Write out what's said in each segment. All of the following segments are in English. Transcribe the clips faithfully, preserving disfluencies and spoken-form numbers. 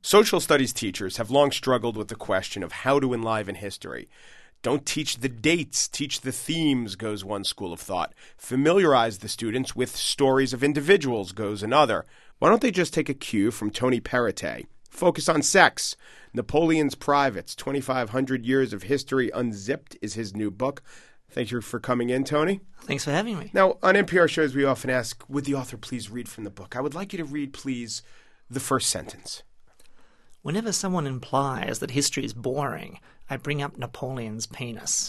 Social studies teachers have long struggled with the question of how to enliven history. Don't teach the dates, teach the themes, goes one school of thought. Familiarize the students with stories of individuals, goes another. Why don't they just take a cue from Tony Perrottet? Focus on sex. Napoleon's Privates, twenty-five hundred Years of History Unzipped is his new book. Thank you for coming in, Tony. Thanks for having me. Now, on N P R shows, we often ask, would the author please read from the book? I would like you to read, please, the first sentence. Whenever someone implies that history is boring, I bring up Napoleon's penis.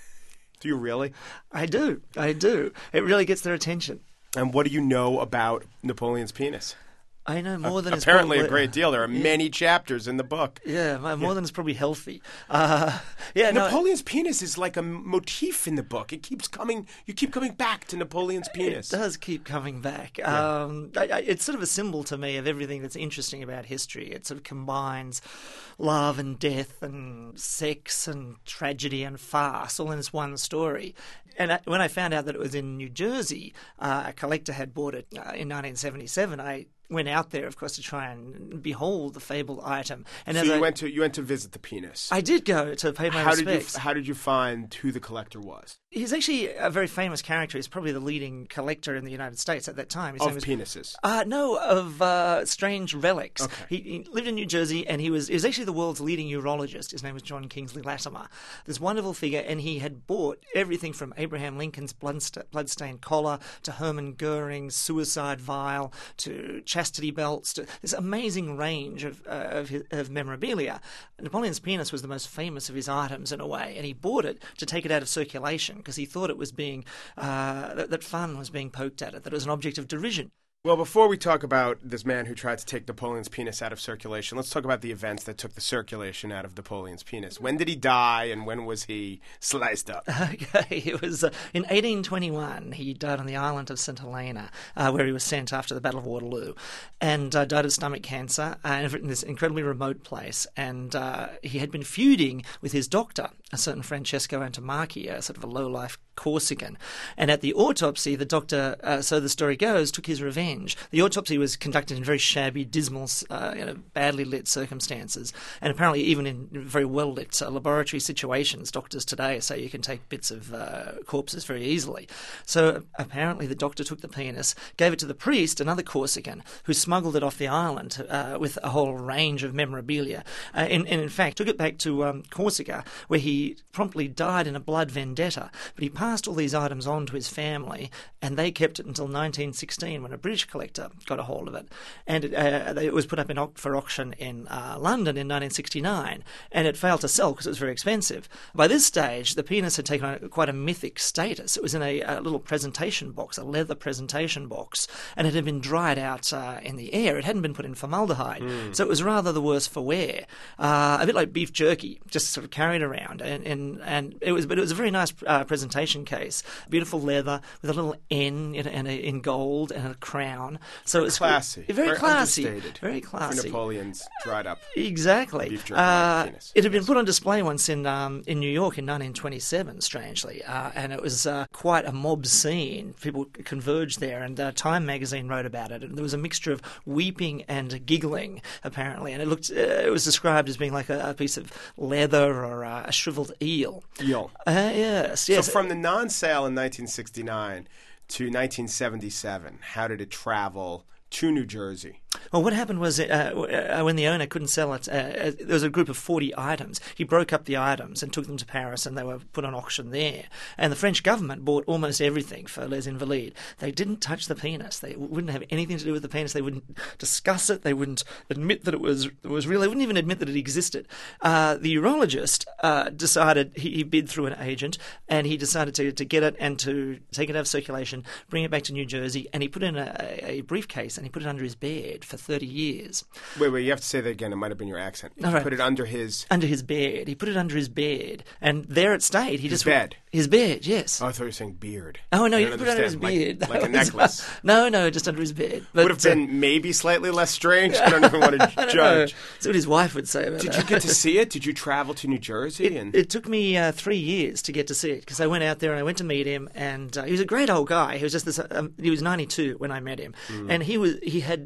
Do you really? I do. I do. It really gets their attention. And what do you know about Napoleon's penis? I know more than apparently is a great deal. There are yeah. many chapters in the book. Yeah, more yeah. than is probably healthy. Uh, yeah, Napoleon's no, penis is like a motif in the book. It keeps coming. You keep coming back to Napoleon's penis. It does keep coming back. Yeah. Um, I, I, it's sort of a symbol to me of everything that's interesting about history. It sort of combines love and death and sex and tragedy and farce all in this one story. And I, when I found out that it was in New Jersey, uh, a collector had bought it uh, in nineteen seventy-seven. I went out there, of course, to try and behold the fabled item. And so as you I, went to you went to visit the penis. I did go to pay my how respects. Did you, how did you find who the collector was? He's actually a very famous character. He's probably the leading collector in the United States at that time. His of name was, penises? Uh, no, of uh, strange relics. Okay. He, he lived in New Jersey, and he was, he was actually the world's leading urologist. His name was John Kingsley Latimer. This wonderful figure, and he had bought everything from Abraham Lincoln's bloodsta- bloodstained collar to Hermann Goering's suicide vial to chastity belts to this amazing range of, uh, of, his, of memorabilia. Napoleon's penis was the most famous of his items in a way, and he bought it to take it out of circulation because he thought it was being uh, that, that fun was being poked at it, that it was an object of derision. Well, before we talk about this man who tried to take Napoleon's penis out of circulation, let's talk about the events that took the circulation out of Napoleon's penis. When did he die, and when was he sliced up? Okay, it was uh, in eighteen twenty-one. He died on the island of Saint Helena, uh, where he was sent after the Battle of Waterloo, and uh, died of stomach cancer uh, in this incredibly remote place. And uh, he had been feuding with his doctor, a certain Francesco Antomacchi, a sort of a low-life Corsican. And at the autopsy, the doctor, uh, so the story goes, took his revenge. The autopsy was conducted in very shabby, dismal, uh, you know, badly lit circumstances, and apparently even in very well lit uh, laboratory situations. Doctors today say you can take bits of uh, corpses very easily. So apparently the doctor took the penis, gave it to the priest, another Corsican, who smuggled it off the island uh, with a whole range of memorabilia, uh, and, and in fact took it back to um, Corsica, where he promptly died in a blood vendetta. But he passed all these items on to his family, and they kept it until nineteen sixteen, when a British collector got a hold of it, and it, uh, it was put up in, for auction in uh, London in nineteen sixty-nine, and it failed to sell because it was very expensive. By this stage, the penis had taken on quite a mythic status. It was in a, a little presentation box, a leather presentation box, and it had been dried out uh, in the air. It hadn't been put in formaldehyde, mm. so it was rather the worse for wear. Uh, a bit like beef jerky, just sort of carried around, and and, and it was, but it was a very nice uh, presentation case, beautiful leather with a little N in, in, a, in gold and a crown. So very it's classy, very, very classy, understated very classy. For Napoleon's dried up, exactly. Beef jerky uh, penis. It had been put on display once in um, in New York in nineteen twenty-seven, strangely, uh, and it was uh, quite a mob scene. People converged there, and uh, Time magazine wrote about it. And there was a mixture of weeping and giggling, apparently, and it looked. Uh, it was described as being like a, a piece of leather or uh, a shriveled eel. Eel. Uh, yes, yes. So from the non-sale in nineteen sixty-nine to nineteen seventy-seven, how did it travel to New Jersey? Well, what happened was uh, when the owner couldn't sell it, uh, there was a group of forty items. He broke up the items and took them to Paris, and they were put on auction there. And the French government bought almost everything for Les Invalides. They didn't touch the penis. They wouldn't have anything to do with the penis. They wouldn't discuss it. They wouldn't admit that it was it was real. They wouldn't even admit that it existed. Uh, the urologist uh, decided, he, he bid through an agent, and he decided to, to get it and to take it out of circulation, bring it back to New Jersey, and he put it in a, a briefcase, and he put it under his bed for thirty years. Wait, wait, you have to say that again. It might have been your accent. He right. put it under his... Under his bed. He put it under his bed. And there it stayed. He his just bed? His bed, yes. Oh, I thought you were saying beard. Oh, no, I you put it under his beard. Like, like a necklace. no, no, just under his bed. But, would have been uh, maybe slightly less strange. I don't even want to judge. Know. That's what his wife would say about Did that. you get to see it? Did you travel to New Jersey? It, and... it took me uh, three years to get to see it, because I went out there and I went to meet him, and uh, he was a great old guy. He was just this. Um, he was ninety-two when I met him, mm. and he was he had been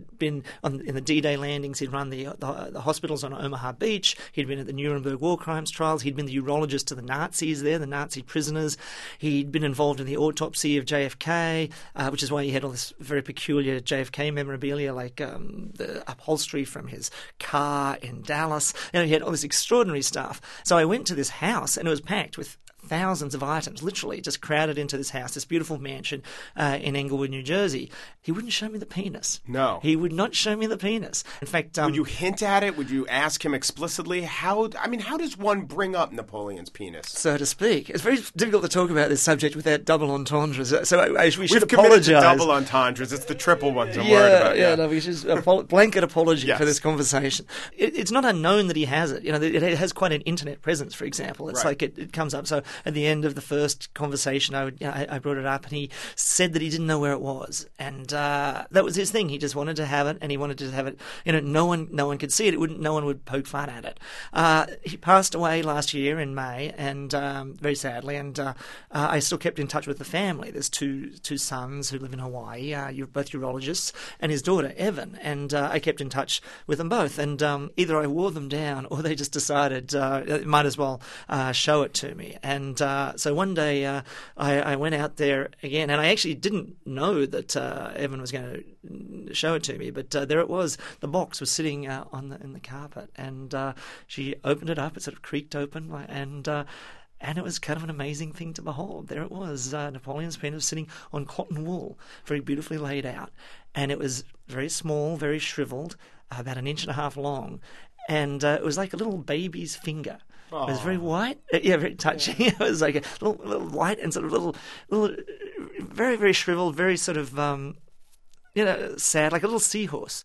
on in the D-Day landings. He'd run the, the the hospitals on Omaha Beach. He'd been at the Nuremberg war crimes trials. He'd been the urologist to the Nazis there, the Nazi prisoners. He'd been involved in the autopsy of J F K, uh, which is why he had all this very peculiar J F K memorabilia, like um, the upholstery from his car in Dallas. You know, he had all this extraordinary stuff. So I went to this house, and it was packed with thousands of items, literally just crowded into this house, this beautiful mansion uh, in Englewood, New Jersey. He wouldn't show me the penis. No. He would not show me the penis. In fact... Um, would you hint at it? Would you ask him explicitly? How, I mean, how does one bring up Napoleon's penis? So to speak. It's very difficult to talk about this subject without double entendres. So I, I, we should We've apologise. committed to double entendres. It's the triple ones I'm yeah, worried about. Yeah, yeah, no, we should a blanket apology yes. for this conversation. It, it's not unknown that he has it. You know, it has quite an internet presence, for example. It's right. like it, it comes up. So at the end of the first conversation, I, would, you know, I, I brought it up, and he said that he didn't know where it was, and uh, that was his thing. He just wanted to have it, and he wanted to have it. You know, no one, no one could see it. It wouldn't. No one would poke fun at it. Uh, he passed away last year in May, and um, very sadly. And uh, uh, I still kept in touch with the family. There's two two sons who live in Hawaii. Uh, you're both urologists, and his daughter Evan. And uh, I kept in touch with them both. And um, either I wore them down, or they just decided uh, might as well uh, show it to me. And uh, so one day uh, I, I went out there again, and I actually didn't know that uh, Evan was going to show it to me, but uh, there it was. The box was sitting uh, on the in the carpet, and uh, she opened it up. It sort of creaked open, and uh, and it was kind of an amazing thing to behold. There it was, uh, Napoleon's penis sitting on cotton wool, very beautifully laid out, and it was very small, very shriveled, uh, about an inch and a half long, and uh, it was like a little baby's finger. Aww. It was very white, yeah, very touchy. Yeah. It was like a little, little white and sort of little, little, very, very shriveled, very sort of, um, you know, sad, like a little seahorse.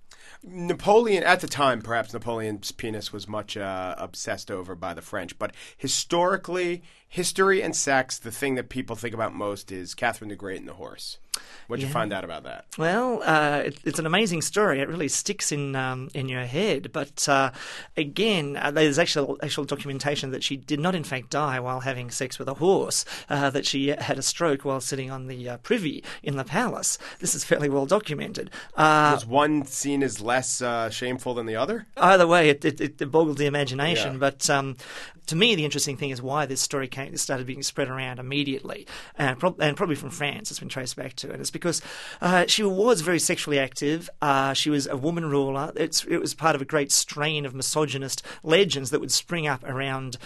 Napoleon, at the time, perhaps Napoleon's penis was much uh, obsessed over by the French, but historically, history and sex, the thing that people think about most is Catherine the Great and the horse. What'd yeah. you find out about that? Well, uh, it, it's an amazing story. It really sticks in um, in your head. But uh, again, uh, there's actual actual documentation that she did not, in fact, die while having sex with a horse. Uh, that she had a stroke while sitting on the uh, privy in the palace. This is fairly well documented. Uh, Was one seen as less uh, shameful than the other? Either way, it, it, it boggled the imagination. Yeah. But um, to me, the interesting thing is why this story came, started being spread around immediately, and, pro- and probably from France. It's been traced back to. And it's because uh, she was very sexually active. Uh, she was a woman ruler. It's, it was part of a great strain of misogynist legends that would spring up around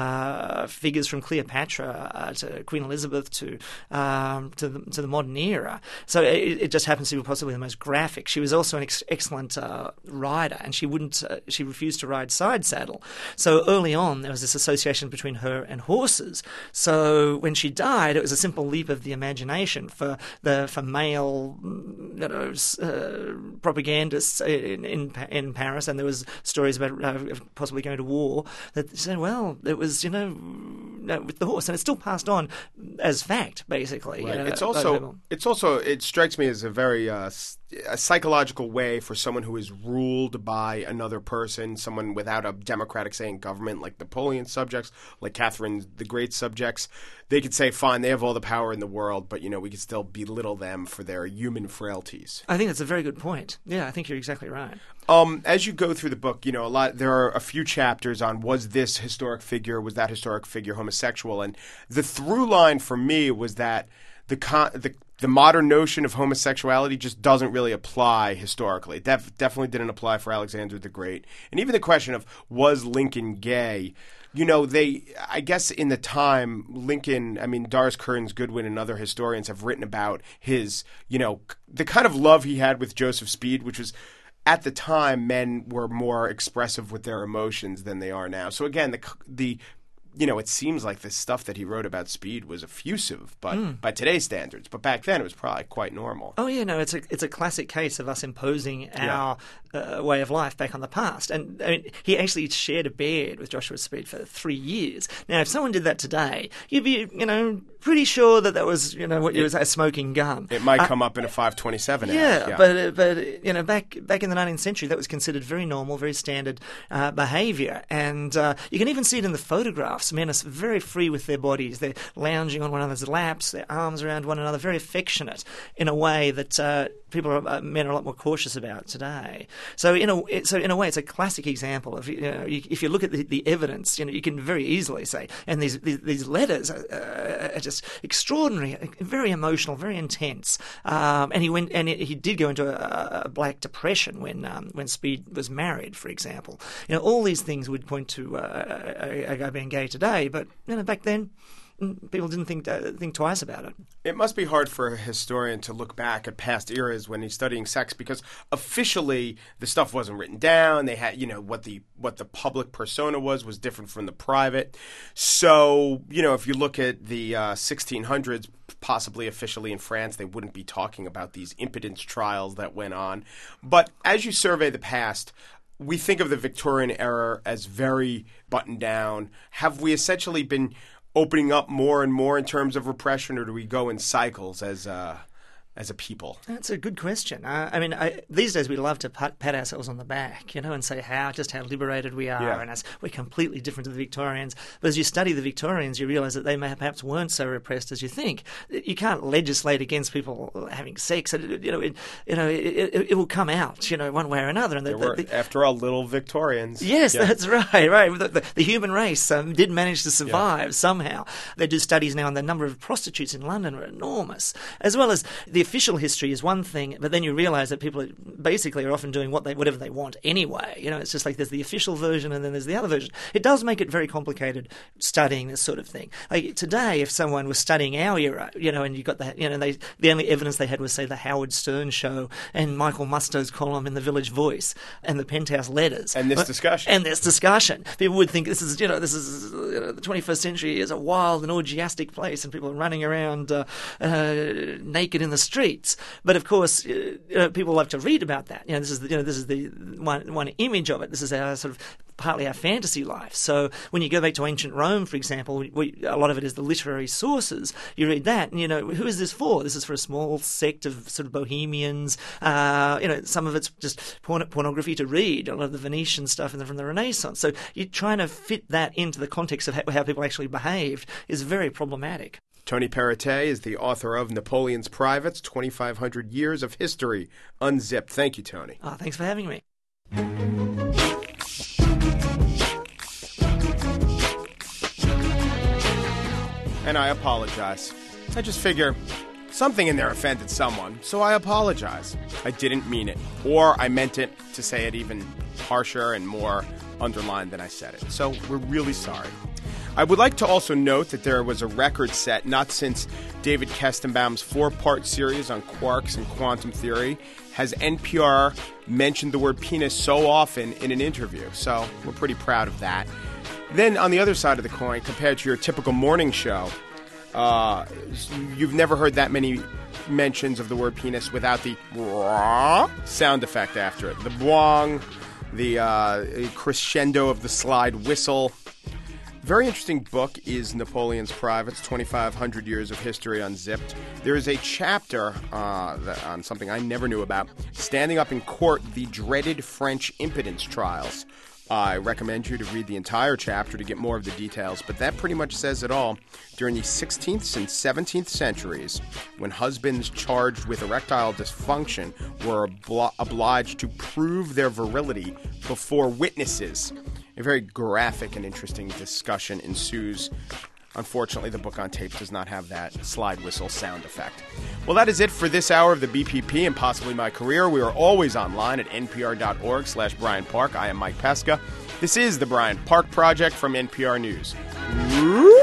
uh, figures from Cleopatra uh, to Queen Elizabeth to um, to, the, to the modern era. So it, it just happens to be possibly the most graphic. She was also an ex- excellent uh, rider, and she wouldn't. Uh, she refused to ride side saddle. So early on, there was this association between her and horses. So when she died, it was a simple leap of the imagination for the for male, you know, uh, propagandists in, in in Paris, and there was stories about uh, possibly going to war that said, well, it was, you know, with the horse, and it's still passed on as fact, basically. Right. You know, it's also it's also it strikes me as a very uh, a psychological way for someone who is ruled by another person, someone without a democratic say in government, like Napoleon's subjects, like Catherine the Great's subjects. They could say, fine, they have all the power in the world, but, you know, we could still belittle them for their human frailties. I think that's a very good point. Yeah, I think you're exactly right. Um, as you go through the book, you know, a lot. There are a few chapters on was this historic figure, was that historic figure homosexual, and the through line for me was that the con- the the modern notion of homosexuality just doesn't really apply historically. It def- definitely didn't apply for Alexander the Great, and even the question of was Lincoln gay. You know, they, I guess in the time, Lincoln, I mean, Doris Kearns Goodwin and other historians have written about his, you know, the kind of love he had with Joseph Speed, which was, at the time, men were more expressive with their emotions than they are now. So again, the, the you know, it seems like the stuff that he wrote about Speed was effusive, but mm. by today's standards. But back then, it was probably quite normal. Oh yeah, no, it's a it's a classic case of us imposing our uh, way of life back on the past. And I mean, he actually shared a bed with Joshua Speed for three years. Now, if someone did that today, you'd be, you know, pretty sure that that was, you know, what it, was a smoking gun. It might uh, come up in a five twenty-seven ad. Yeah, yeah, but uh, but you know, back back in the nineteenth century, that was considered very normal, very standard uh, behaviour, and uh, you can even see it in the photographs. Men are very free with their bodies; they're lounging on one another's laps, their arms around one another, very affectionate in a way that uh, people are, uh, men are a lot more cautious about today. So in a so in a way, it's a classic example of, you know, you, if you look at the, the evidence, you know, you can very easily say, and these these, these letters are, uh, are just extraordinary, very emotional, very intense. Um, and he went, and he did go into a, a black depression when um, when Speed was married, for example. You know, all these things would point to uh, a, a guy being gay today, but you know, back then, people didn't think uh, think twice about it. It must be hard for a historian to look back at past eras when he's studying sex, because officially the stuff wasn't written down. They had, you know, what the what the public persona was was different from the private. So, you know, if you look at the uh, sixteen hundreds, possibly officially in France, they wouldn't be talking about these impotence trials that went on. But as you survey the past, we think of the Victorian era as very buttoned down. Have we essentially been opening up more and more in terms of repression, or do we go in cycles as uh, as a people? That's a good question. Uh, I mean, I, these days we love to pat, pat ourselves on the back, you know, and say how just how liberated we are, yeah. and as we're completely different to the Victorians. But as you study the Victorians, you realise that they may, perhaps weren't so repressed as you think. You can't legislate against people having sex. You know, it, you know, it, it, it will come out, you know, one way or another. And the, there were, the, the, after all, little Victorians. Yes, yeah. that's right. Right, the, the, the human race um, did manage to survive yeah. somehow. They do studies now, and the number of prostitutes in London are enormous, as well as the official history is one thing, but then you realise that people are, basically are often doing what they whatever they want anyway. You know, it's just like there's the official version and then there's the other version. It does make it very complicated studying this sort of thing. Like today, if someone was studying our era, you know, and you got that, you know, they the only evidence they had was, say, the Howard Stern show and Michael Musto's column in the Village Voice and the Penthouse letters and this but, discussion and this discussion. People would think this is, you know, this is you know, the twenty-first century is a wild and orgiastic place, and people are running around uh, uh, naked in the streets. But of course, uh, you know, people love to read about that. You know, this is the, you know this is the one one image of it. This is our sort of partly our fantasy life. So when you go back to ancient Rome, for example, we, a lot of it is the literary sources. You read that, and you know, who is this for? This is for a small sect of sort of bohemians. Uh, you know, some of it's just porn- pornography to read. A lot of the Venetian stuff from the, from the Renaissance. So you're trying to fit that into the context of how, how people actually behaved is very problematic. Tony Perrottet is the author of Napoleon's Privates, twenty-five hundred Years of History Unzipped. Thank you, Tony. Oh, thanks for having me. And I apologize. I just figure something in there offended someone, so I apologize. I didn't mean it. Or I meant it to say it even harsher and more underlined than I said it. So we're really sorry. I would like to also note that there was a record set not since David Kestenbaum's four-part series on quarks and quantum theory has N P R mentioned the word penis so often in an interview. So we're pretty proud of that. Then on the other side of the coin, compared to your typical morning show, uh, you've never heard that many mentions of the word penis without the sound effect after it. The boing, the uh, crescendo of the slide whistle. Very interesting book is Napoleon's Privates, twenty-five hundred Years of History Unzipped. There is a chapter uh, that, on something I never knew about, Standing Up in Court, the Dreaded French Impotence Trials. I recommend you to read the entire chapter to get more of the details, but that pretty much says it all. During the sixteenth and seventeenth centuries, when husbands charged with erectile dysfunction were obli- obliged to prove their virility before witnesses, a very graphic and interesting discussion ensues. Unfortunately, the book on tape does not have that slide whistle sound effect. Well, that is it for this hour of the B P P and possibly my career. We are always online at npr.org slash Brian Park. I am Mike Pesca. This is the Brian Park Project from N P R News. Woo!